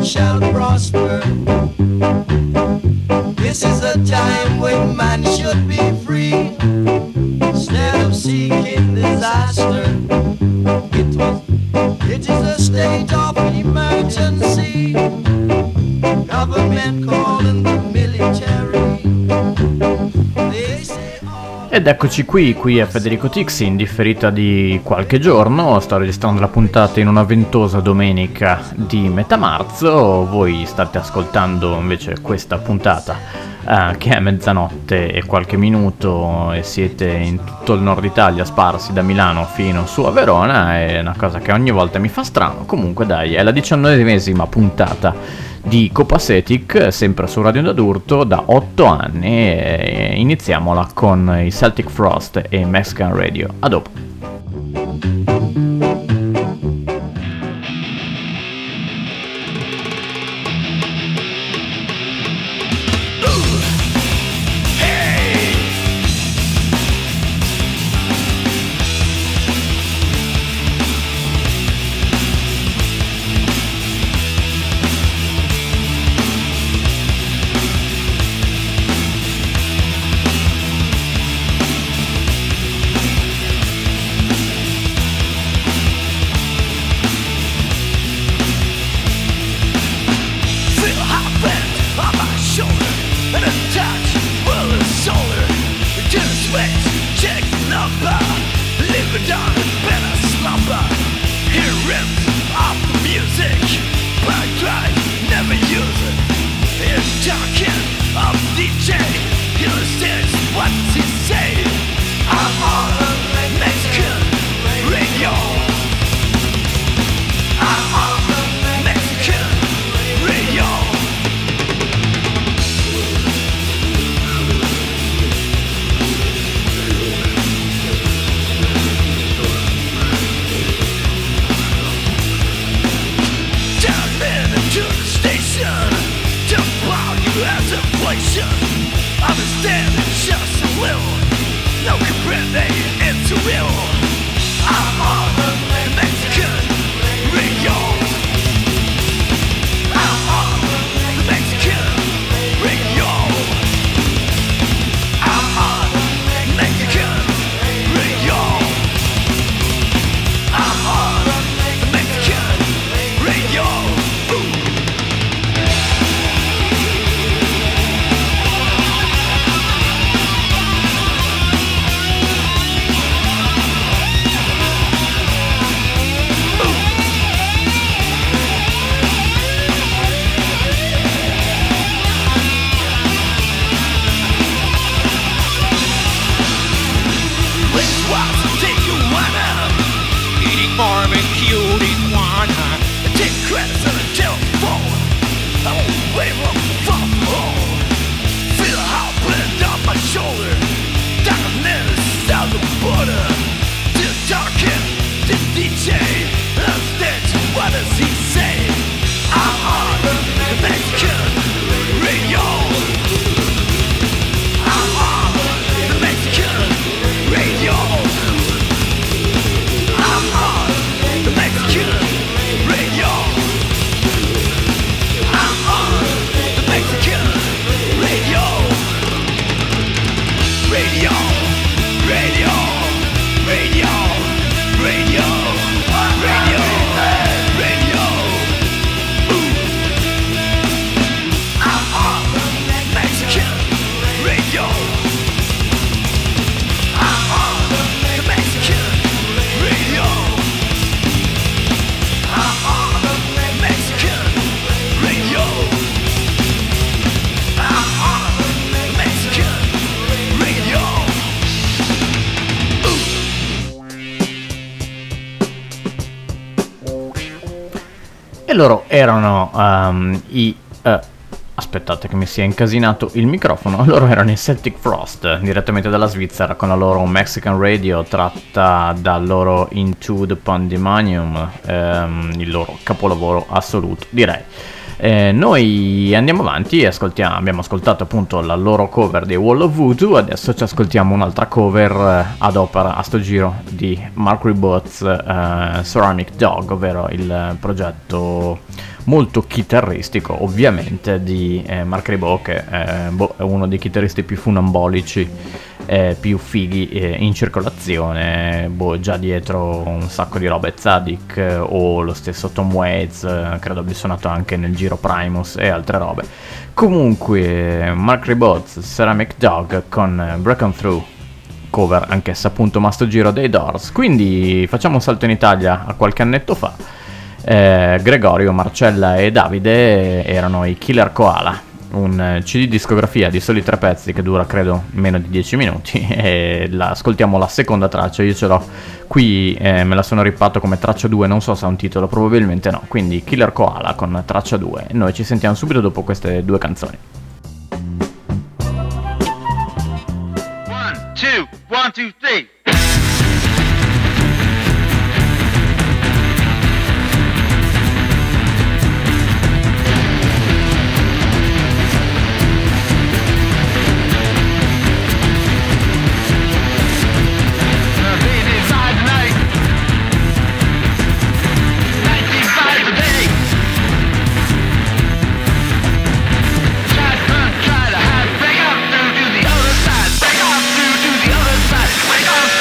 man shall prosper. This is a time when man should be free, instead of seeking disaster. It is a state of emergency, government calling the military. They say Ed eccoci qui è Federico Tixi, in differita di qualche giorno. Sto registrando la puntata in una ventosa domenica di metà marzo. Voi state ascoltando invece questa puntata che è mezzanotte e qualche minuto, e siete in tutto il nord Italia, sparsi da Milano fino su a Verona. È una cosa che ogni volta mi fa strano. Comunque dai, è la 19esima puntata di Copacetic, sempre su Radio D'Urto da 8 anni, e iniziamola con i Celtic Frost e Mexican Radio. A dopo. E loro erano aspettate che mi sia incasinato il microfono. Loro erano i Celtic Frost, direttamente dalla Svizzera, con la loro Mexican Radio, tratta dal loro Into the Pandemonium, il loro capolavoro assoluto, direi. Noi andiamo avanti e abbiamo ascoltato appunto la loro cover di Wall of Voodoo, adesso ci ascoltiamo un'altra cover ad opera, a sto giro, di Mark Ribot's Ceramic Dog, ovvero il progetto molto chitarristico ovviamente di Mark Ribot, che è uno dei chitarristi più funambolici, più fighi in circolazione, già dietro un sacco di robe, Tzadik o lo stesso Tom Waits, credo abbia suonato anche nel giro Primus e altre robe. Comunque Mark Ribot's Ceramic Dog con Broken Through, cover anch'essa appunto ma sto giro dei Doors. Quindi facciamo un salto in Italia a qualche annetto fa. Gregorio, Marcella e Davide erano i Killer Koala, un CD discografia di soli 3 pezzi che dura credo meno di 10 minuti e ascoltiamo la seconda traccia. Io ce l'ho qui, me la sono ripato come traccia 2, non so se ha un titolo, probabilmente no, quindi Killer Koala con traccia 2. Noi ci sentiamo subito dopo queste 2 canzoni. 1, 2, 3. Wake up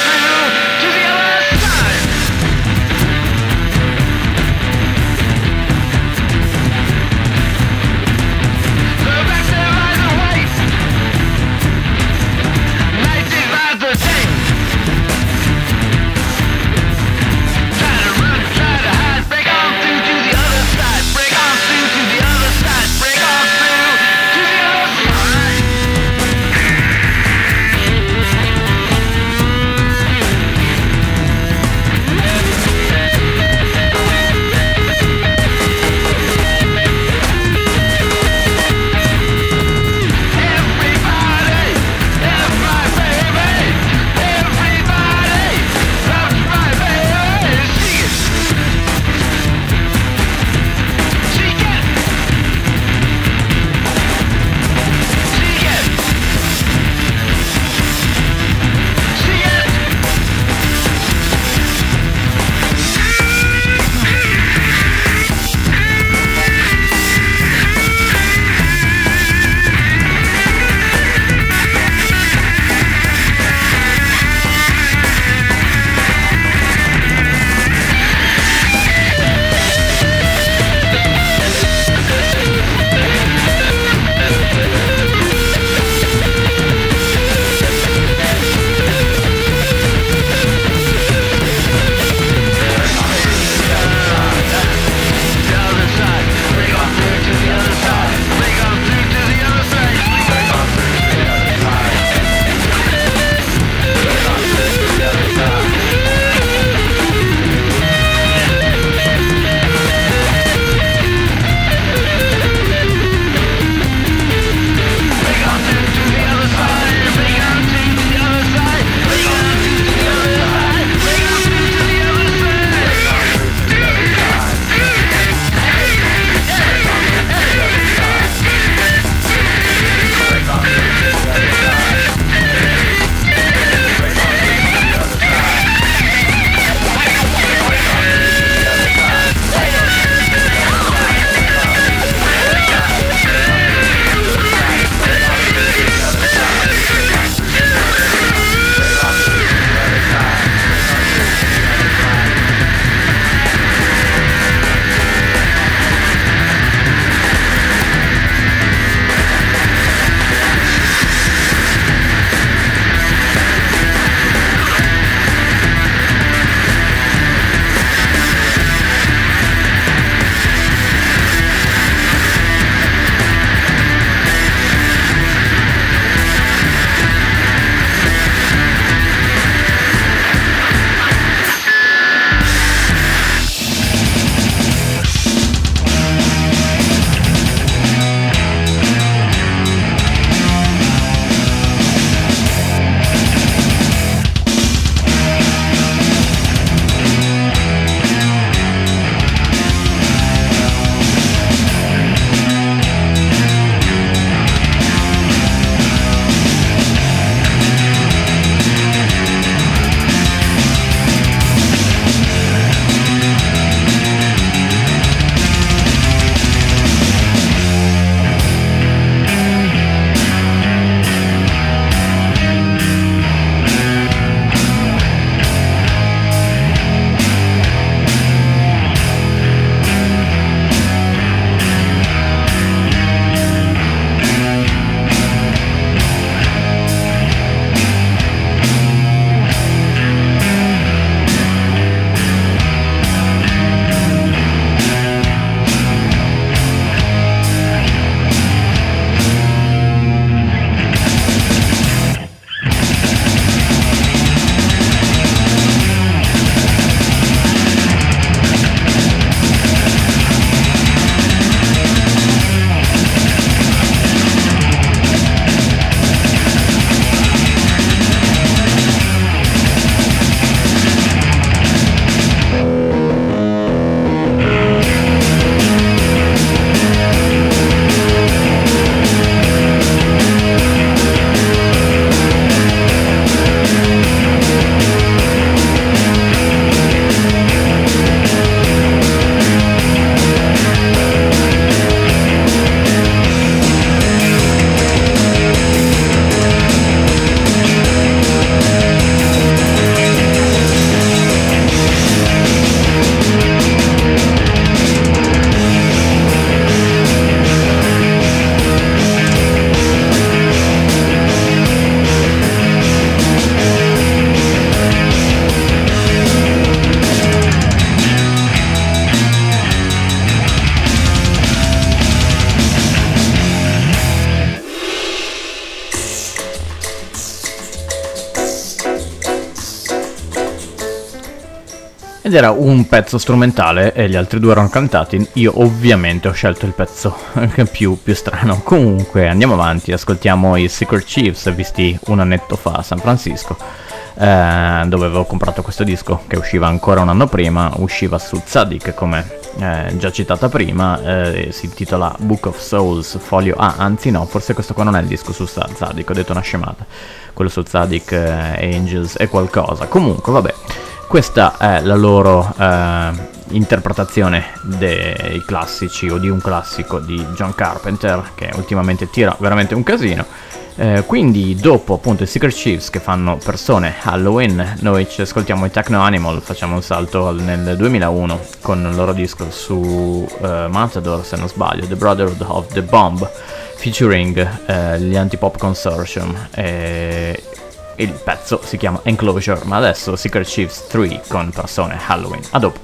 ed era un pezzo strumentale e gli altri due erano cantati. Io ovviamente ho scelto il pezzo più strano. Comunque andiamo avanti, ascoltiamo i Secret Chiefs, visti un annetto fa a San Francisco, dove avevo comprato questo disco che usciva ancora un anno prima. Usciva su Tzadik, come già citata prima, si intitola Book of Souls Folio A, anzi no, forse questo qua non è il disco su Tzadik, ho detto una scemata, quello su Tzadik Angels è qualcosa. Comunque vabbè, questa è la loro interpretazione dei classici, o di un classico di John Carpenter, che ultimamente tira veramente un casino. Quindi dopo appunto i Secret Chiefs, che fanno persone Halloween, noi ci ascoltiamo i Techno Animal. Facciamo un salto nel 2001 con il loro disco su Matador, se non sbaglio, The Brotherhood of the Bomb, featuring gli Antipop Consortium, il pezzo si chiama Enclosure. Ma adesso Secret Chiefs 3 con persone Halloween. A dopo.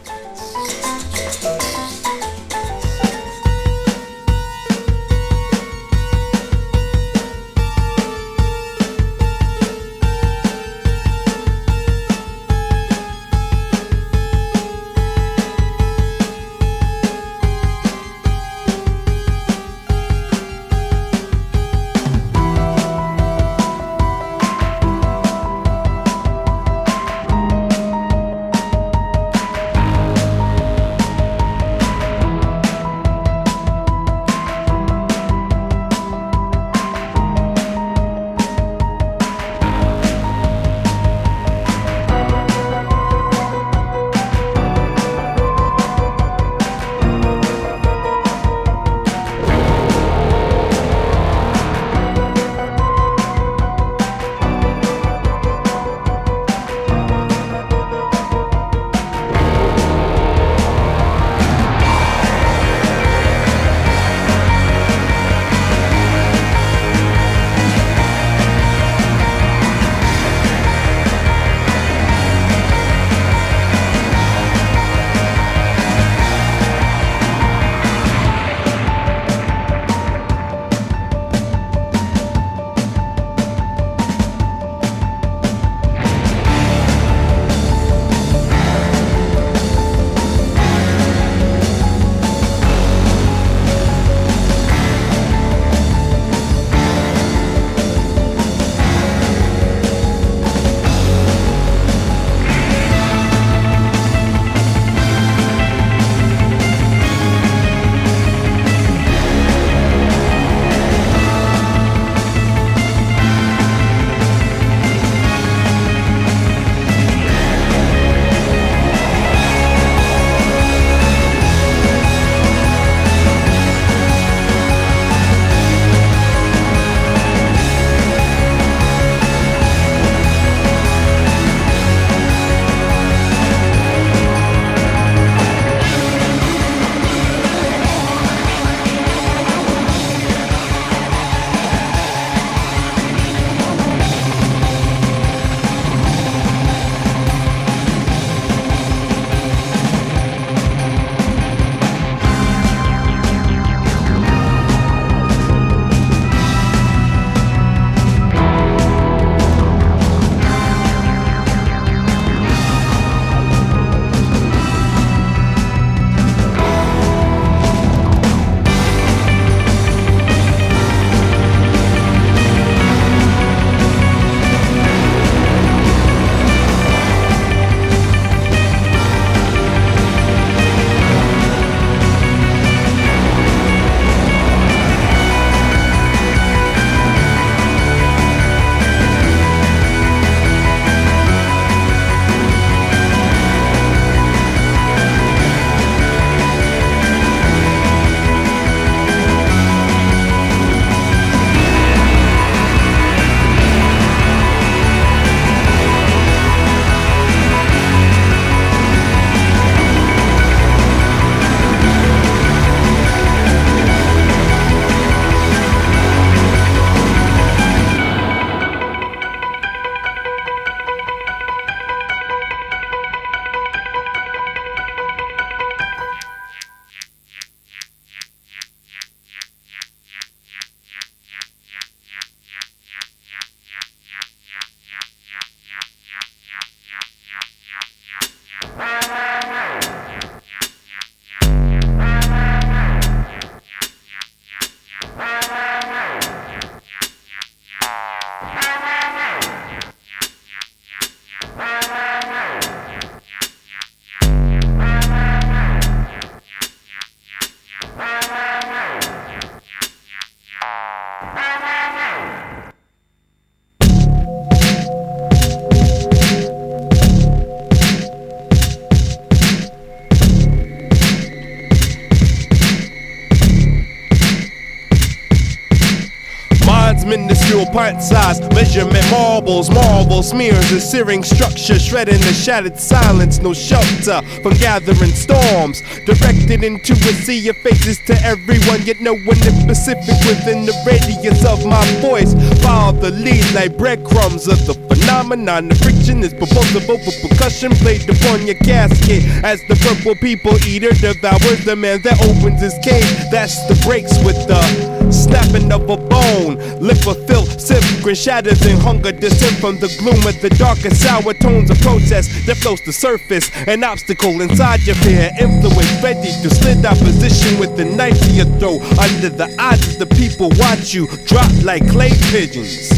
industrial pint-sized measurement marbles, marble smears, a searing structure, shredding the shattered silence. No shelter from gathering storms, directed into a sea of faces to everyone, yet no one is specific within the radius of my voice. Follow the lead like breadcrumbs of the phenomenon. The friction is proposable with percussion played upon your casket as the purple people eater devours the man that opens his cage. That's the breaks with the snapping of a bone. Liquor filled sip grin shatters and hunger descend from the gloom of the dark and sour tones of protest that floats the surface. An obstacle inside your fear, influence ready to slit opposition with the knife to your throat. Under the eyes of the people watch you drop like clay pigeons.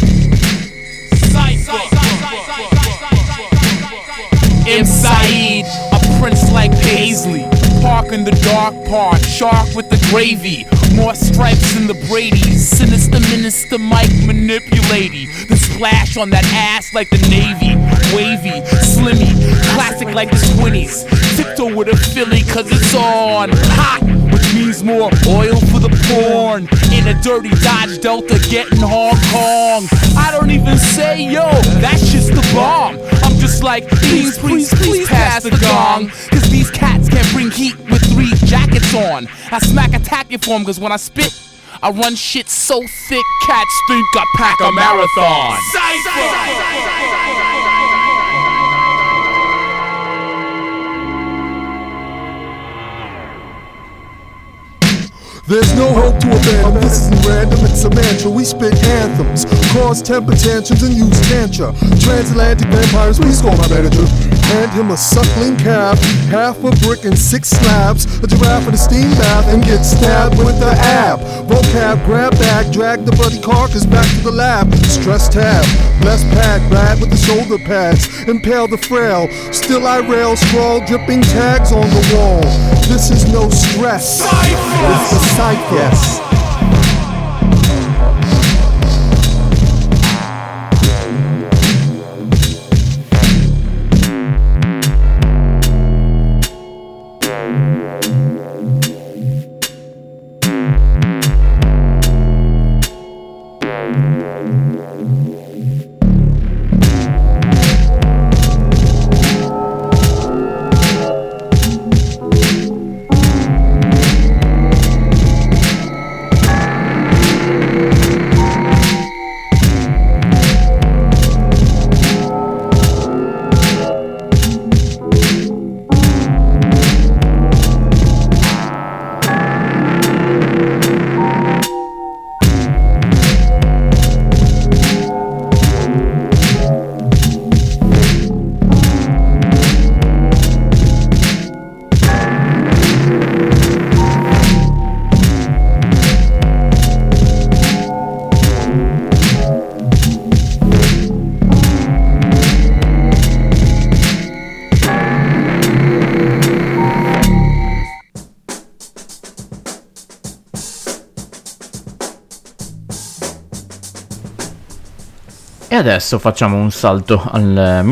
M. Saeed, a prince like Paisley. Park in the dark part, shark with the gravy. More stripes than the Brady's. Sinister minister Mike manipulating. The splash on that ass like the Navy. Wavy, slimmy, classic like the Squinnies. Tiptoe with a Philly cause it's on. Hot, which means more oil for the porn. In a dirty Dodge Delta getting Hong Kong. I don't even say yo, that's just the bomb. I'm just like, please pass the gong. Cause these cats can't bring heat with 3 jackets on. I smack attack it for them cause when I spit, I run shit so thick cats think I pack a marathon. There's no hope to abandon, this isn't random, it's a mantra. We spit anthems, cause temper tantrums and use tantra. Transatlantic vampires, please call my manager. Hand him a suckling calf, half a brick and 6 slabs, a giraffe in a steam bath, and get stabbed with the ab. Vocab, grab bag, drag the bloody carcass back to the lab. Stress tab, bless pad, glad with the shoulder pads, impale the frail. Still I rail, scrawl, dripping tags on the wall. This is no stress, it's the cypher. Yes. E adesso facciamo un salto al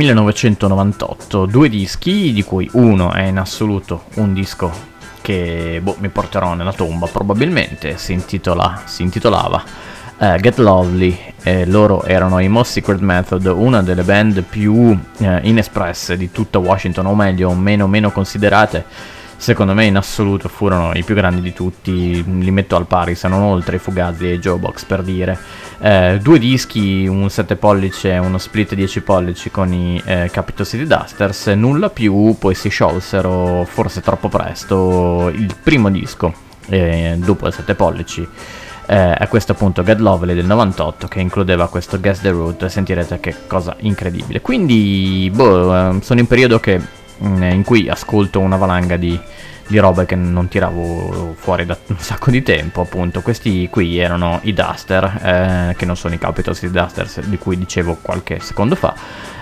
1998, 2 dischi, di cui uno è in assoluto un disco che mi porterò nella tomba probabilmente, si intitolava Get Lovely, loro erano i Most Secret Method, una delle band più inespresse di tutta Washington, o meglio, meno considerate. Secondo me in assoluto furono i più grandi di tutti, li metto al pari se non oltre i Fugazi e i Joebox per dire. 2 dischi, un 7 pollice e uno split 10 pollici con i Capital City Dusters, nulla più, poi si sciolsero forse troppo presto. Il primo disco, dopo il 7 pollici, è questo appunto Get Lovely del 98, che includeva questo Guess the Root, e sentirete che cosa incredibile. Quindi sono in periodo in cui ascolto una valanga di robe che non tiravo fuori da un sacco di tempo. Appunto questi qui erano i Duster, che non sono i Capital City Dusters di cui dicevo qualche secondo fa.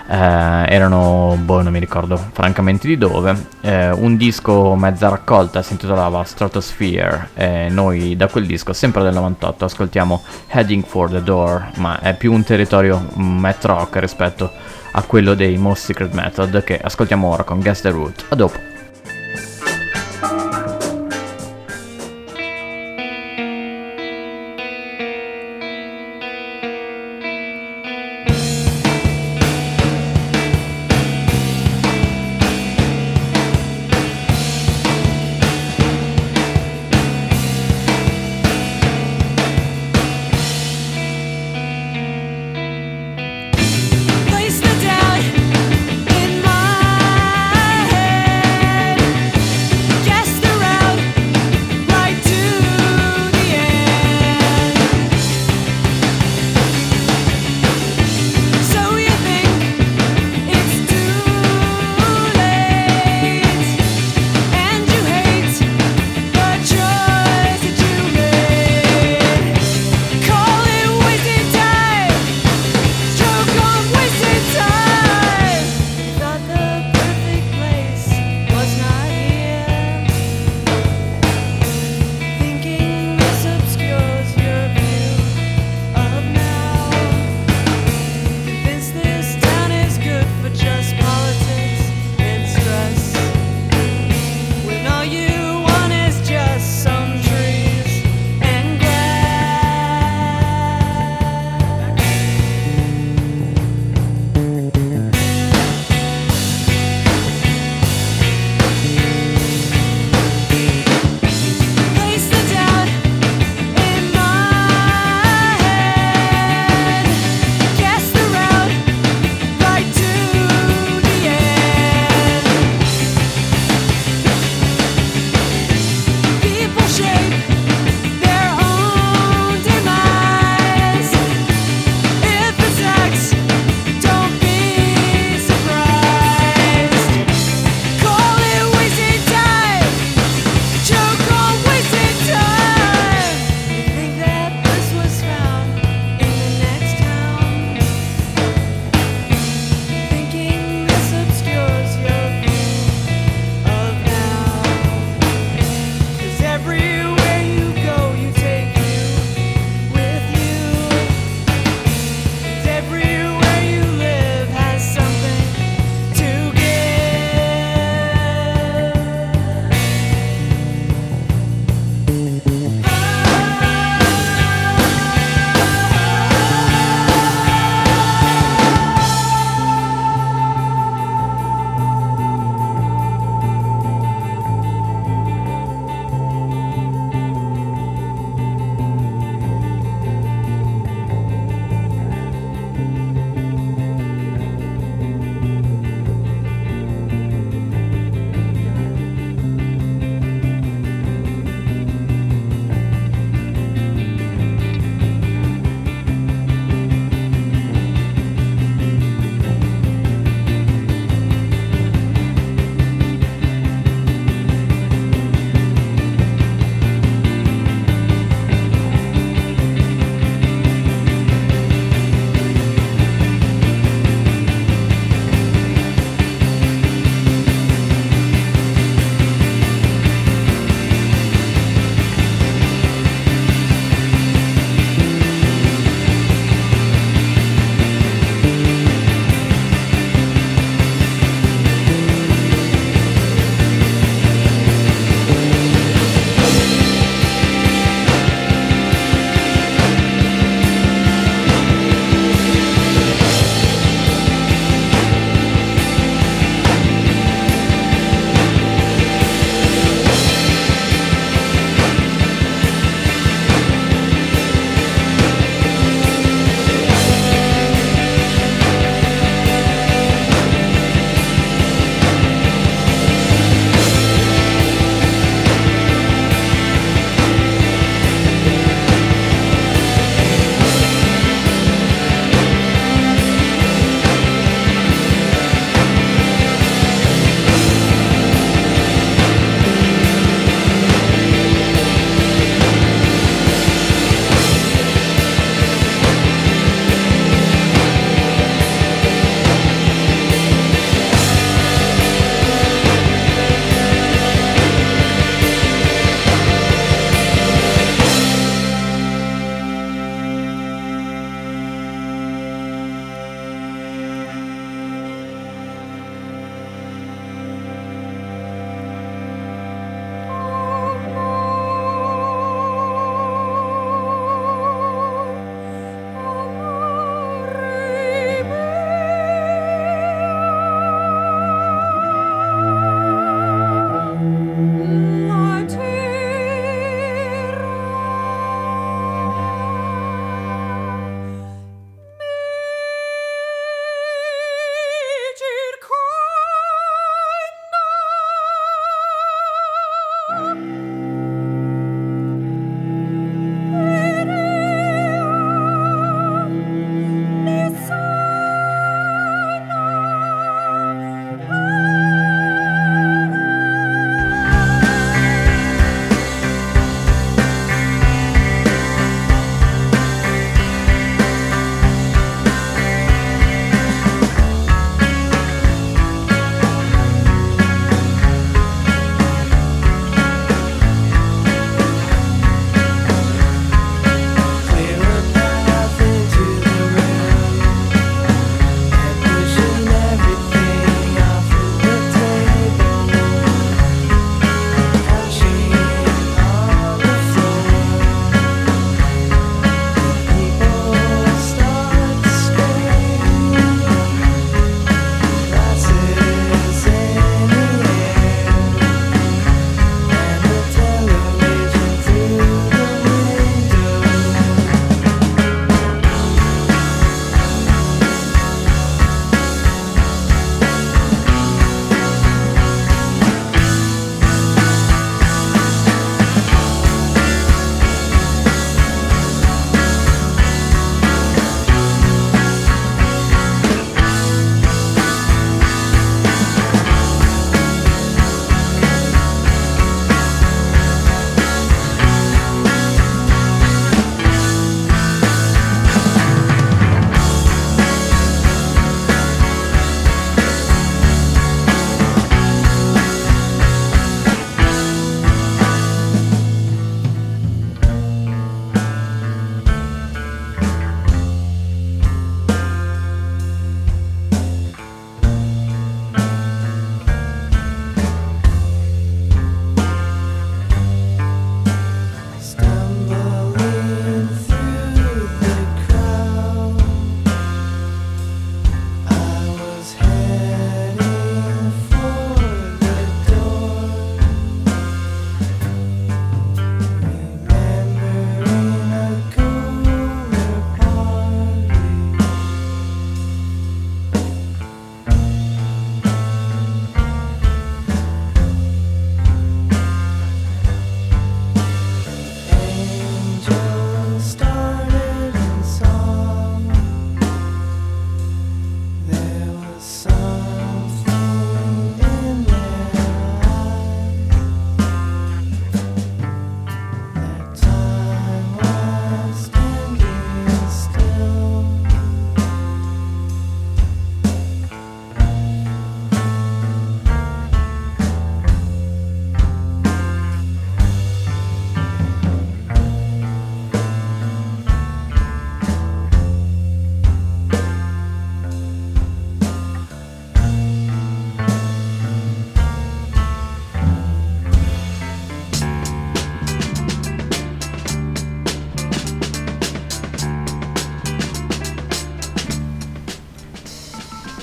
Erano, non mi ricordo francamente di dove. Un disco mezza raccolta, si intitolava Stratosphere, e noi da quel disco, sempre del 98, ascoltiamo Heading for the Door, ma è più un territorio math rock rispetto a quello dei Most Secret Method, che ascoltiamo ora con Guess the Root. A dopo.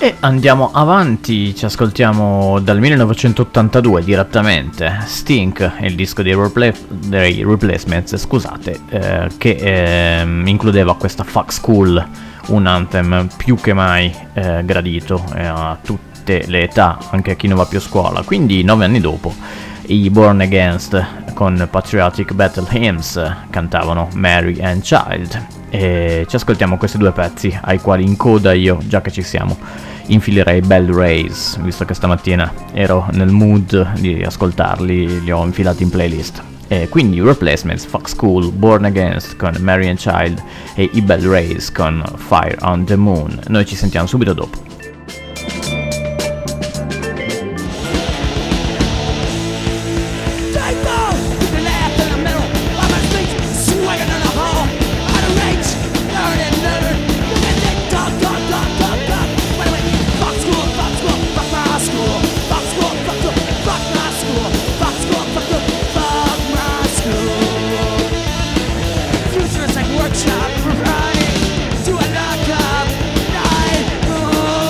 E andiamo avanti, ci ascoltiamo dal 1982 direttamente Stink, il disco dei Replacements, scusate, che includeva questa Fuck School, un anthem più che mai gradito a tutte le età, anche a chi non va più a scuola. Quindi 9 anni dopo i Born Against con Patriotic Battle Hymns cantavano Mary and Child, e ci ascoltiamo questi due pezzi ai quali in coda io, già che ci siamo, infilerei Bell Rays, visto che stamattina ero nel mood di ascoltarli, li ho infilati in playlist. E quindi Replacements, Fuck School, Born Against con Mary and Child e i Bell Rays con Fire on the Moon. Noi ci sentiamo subito dopo. Workshop, right? Do a lockup, night.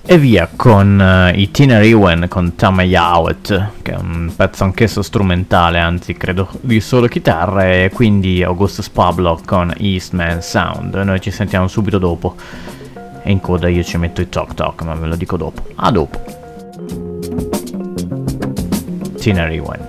E via con i Tina Rewen con Tama Out, che è un pezzo anch'esso strumentale, anzi credo di solo chitarre, e quindi Augustus Pablo con Eastman Sound. Noi ci sentiamo subito dopo, e in coda io ci metto i Talk Talk, ma ve lo dico dopo. A dopo. Tina Rewen.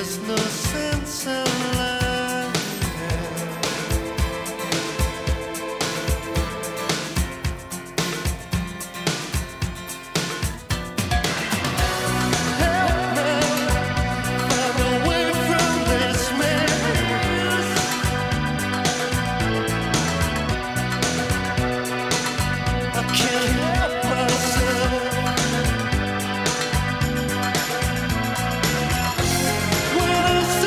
There's no sense in life. Help me find a way from this mess. I can't help myself. When I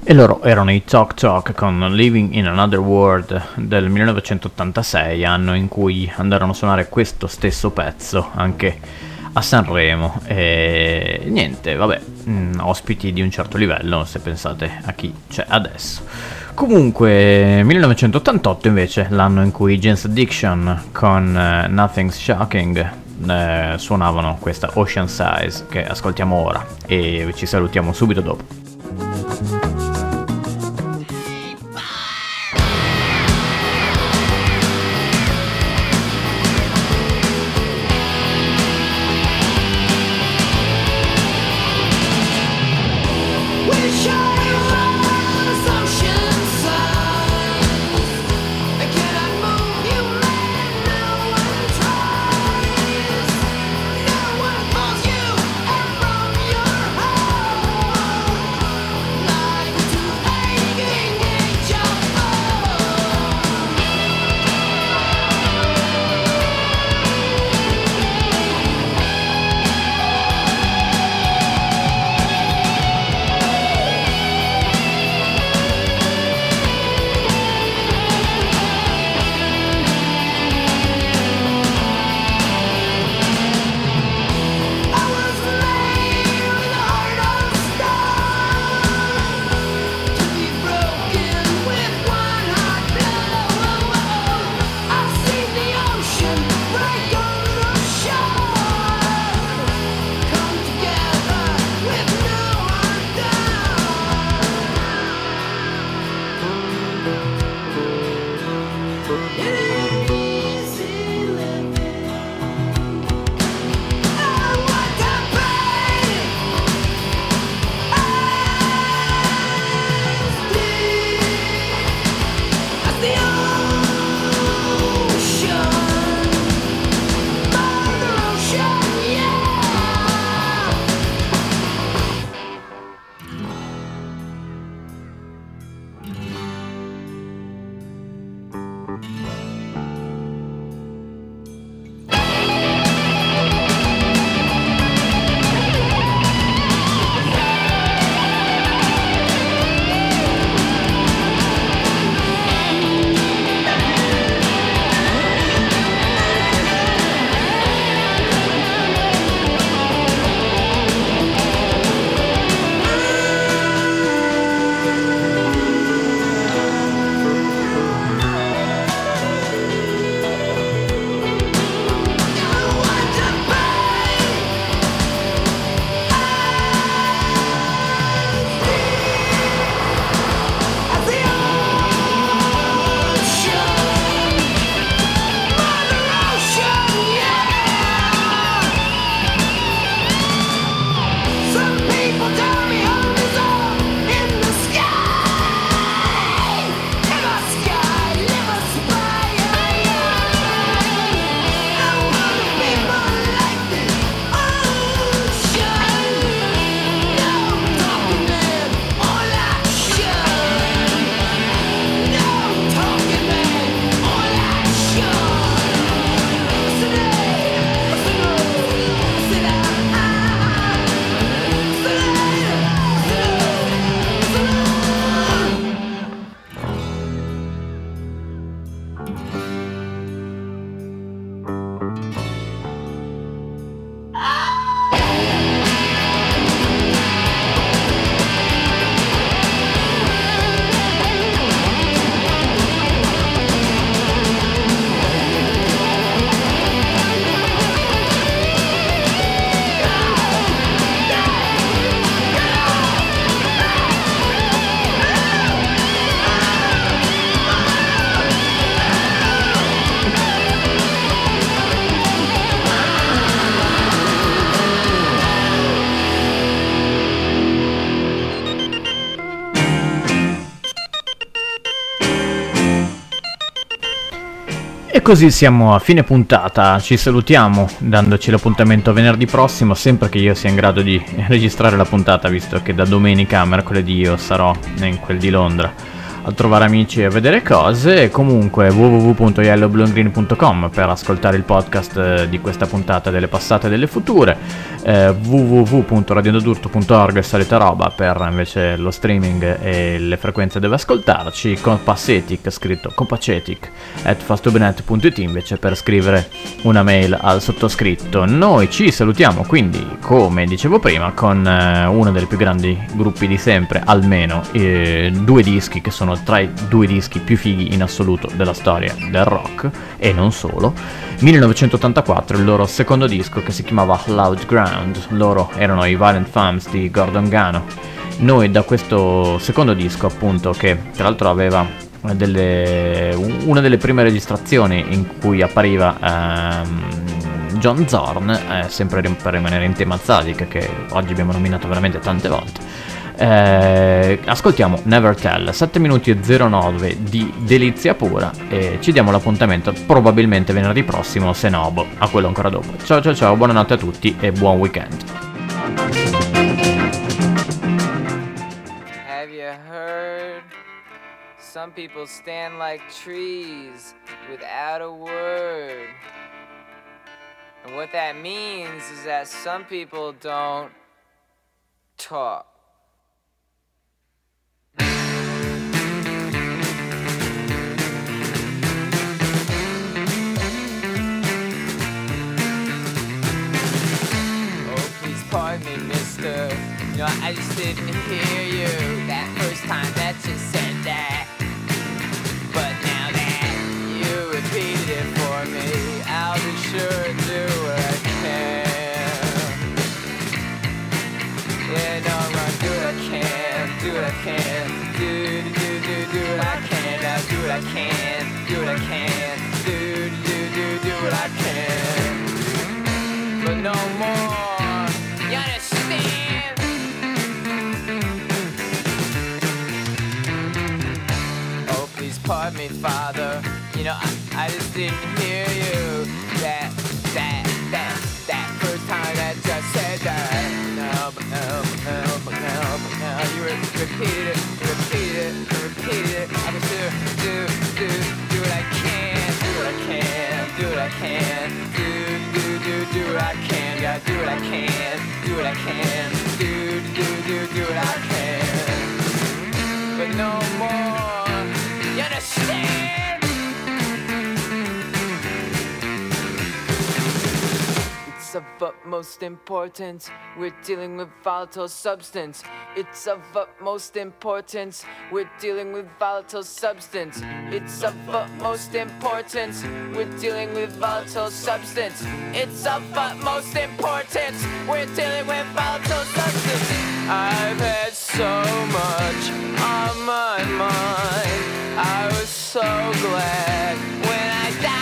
E loro erano i Talk Talk con Living in Another World del 1986, anno in cui andarono a suonare questo stesso pezzo anche a Sanremo. E niente, vabbè, ospiti di un certo livello se pensate a chi c'è adesso. Comunque 1988 invece, l'anno in cui Jane's Addiction con Nothing's Shocking suonavano questa Ocean Size che ascoltiamo ora e ci salutiamo subito dopo. E così siamo a fine puntata, ci salutiamo dandoci l'appuntamento venerdì prossimo, sempre che io sia in grado di registrare la puntata, visto che da domenica a mercoledì io sarò in quel di Londra a trovare amici e a vedere cose. Comunque www.yellowblueandgreen.com per ascoltare il podcast di questa puntata, delle passate e delle future, www.radiodadurto.org e solita roba per invece lo streaming e le frequenze dove ascoltarci, Compacetic, scritto compacetic @fastobenet.it invece per scrivere una mail al sottoscritto. Noi ci salutiamo quindi, come dicevo prima, con uno dei più grandi gruppi di sempre, almeno 2 dischi che sono tra i 2 dischi più fighi in assoluto della storia del rock e non solo. 1984, il loro secondo disco che si chiamava Loud Ground. Loro erano i Violent Femmes di Gordon Gano. Noi da questo secondo disco, appunto, che tra l'altro aveva una delle prime registrazioni in cui appariva John Zorn, sempre per rimanere in tema Tzadik, che oggi abbiamo nominato veramente tante volte. Ascoltiamo Never Tell, 7 minuti e 09 di delizia pura, e ci diamo l'appuntamento probabilmente venerdì prossimo, se no a quello ancora dopo. Ciao ciao ciao, buonanotte a tutti e buon weekend. Have you heard? Some people stand like trees without a word. And what that means is that some people don't talk. Pardon me, mister. You know, I just didn't hear you that first time that you said that. But now that you repeated it for me, I'll be sure to do what I can. Yeah, no, I'm gonna do what I can, do what I can, do what I can, now do what I can, do what I can, do what I can. But no more. You understand? Oh, please pardon me, Father. You know, I just didn't hear you that first time that you said that. No, but no. You repeated it. I was sure do what I can, do what I can, do what I can, do what I can, gotta do what I can, do what I can, do what I can, but no more, you understand? It's of utmost importance, we're dealing with volatile substance. It's of utmost importance, we're dealing with volatile substance. It's of utmost importance, we're dealing with volatile substance. It's of utmost importance, we're dealing with volatile substance. I've had so much on my mind, I was so glad when I died.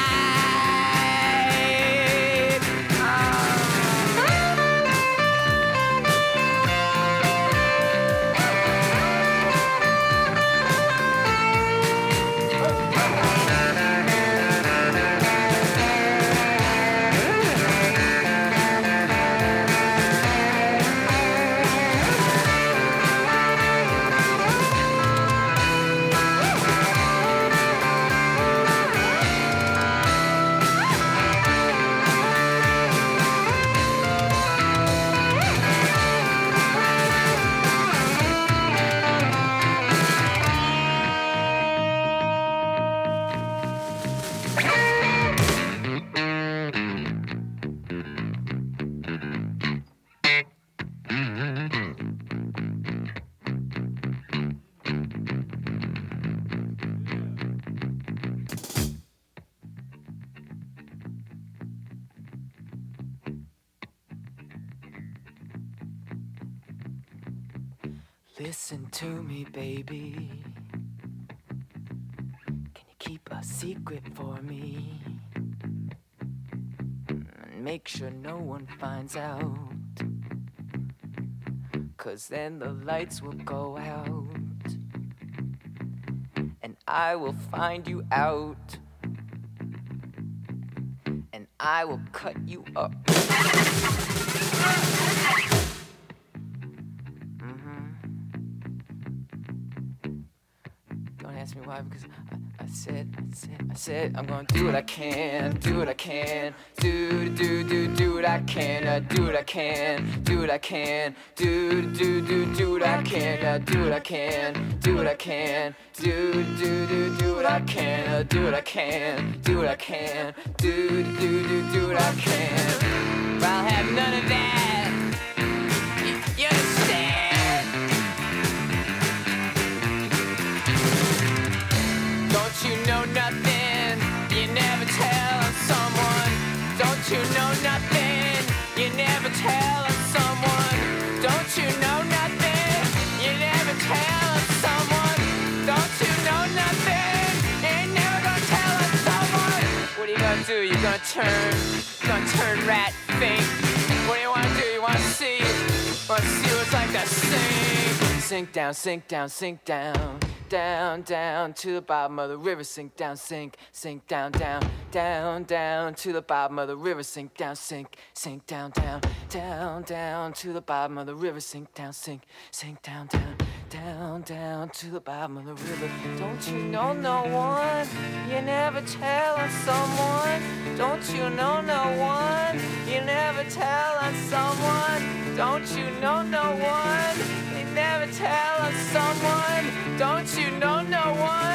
Listen to me, baby. Can you keep a secret for me? And make sure no one finds out. 'Cause then the lights will go out. And I will find you out. And I will cut you up. Don't ask me why, because I said I'm gonna do what I can, do what I can, do what I can, do what I can, do what I can, do what I can, do what I can, do what I can, do what I can, do what I can, do what I can, do what I can. But I'll have none of that. You understand? Don't you know nothing? You never tell someone. Don't you know nothing? You never tell someone. Don't you know nothing? You never tell someone. Don't you know nothing? You ain't never gonna tell someone. What are you gonna do? You're gonna turn rat fake. What do you wanna do? You wanna see what it's like to sink? Sink down, sink down, sink down. Down to the bottom of the river, sink down, sink down, down to the bottom of the river, sink down, sink down, down to the bottom of the river, sink down, sink down, down to the bottom of the river. Don't you know no one? You never tell on someone. Don't you know no one? You never tell on someone. Don't you know no one? You never tell on someone. Don't you know no one?